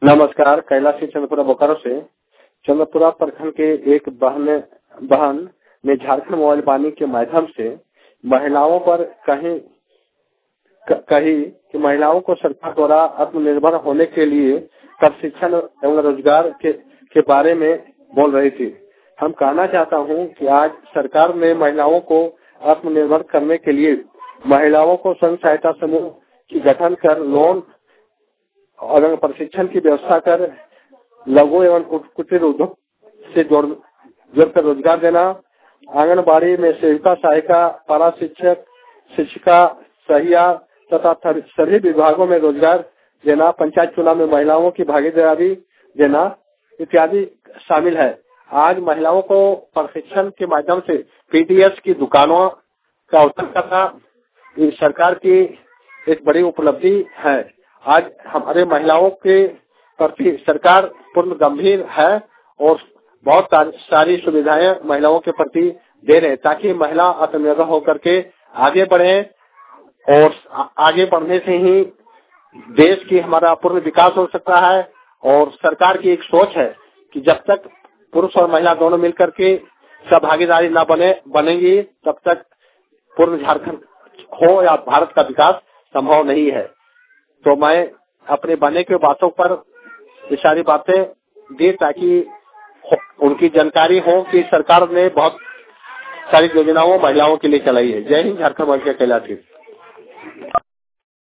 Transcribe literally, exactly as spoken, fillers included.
नमस्कार। कैलाशी चंद्रपुरा बोकारो से। चंद्रपुरा प्रखंड के एक बहन बहन ने झारखंड मोबाइल वाणी के माध्यम से महिलाओं पर कहीं कही कि महिलाओं को सरकार द्वारा आत्मनिर्भर होने के लिए प्रशिक्षण एवं रोजगार के, के बारे में बोल रही थी। हम कहना चाहता हूं कि आज सरकार ने महिलाओं को आत्मनिर्भर करने के लिए महिलाओं को स्वयं सहायता समूह की गठन कर लोन और प्रशिक्षण की व्यवस्था कर लघु एवं कुटीर उद्योग से जोड़ जोड़कर रोजगार देना, आंगनबाड़ी में सेविका, सहायिका, पारा शिक्षक, शिक्षिका, सहिया तथा सभी विभागों में रोजगार देना, पंचायत चुनाव में महिलाओं की भागीदारी देना इत्यादि शामिल है। आज महिलाओं को प्रशिक्षण के माध्यम से पीडीएस की दुकानों का अवसर करना सरकार की एक बड़ी उपलब्धि है। आज हमारे महिलाओं के प्रति सरकार पूर्ण गंभीर है और बहुत सारी सुविधाएं महिलाओं के प्रति दे रहे हैं ताकि महिला आत्मनिर्भर होकर के आगे बढ़े और आगे बढ़ने से ही देश की हमारा पूर्ण विकास हो सकता है। और सरकार की एक सोच है कि जब तक पुरुष और महिला दोनों मिलकर के सब भागीदारी न बने बनेंगी तब तक पूर्ण झारखंड हो या भारत का विकास संभव नहीं है। तो मैं अपने बने के बातों पर ये सारी बातें दी ताकि उनकी जानकारी हो कि सरकार ने बहुत सारी योजनाओं महिलाओं के लिए चलाई है। जय हिंद। झारखंड मंच के कैलाशी।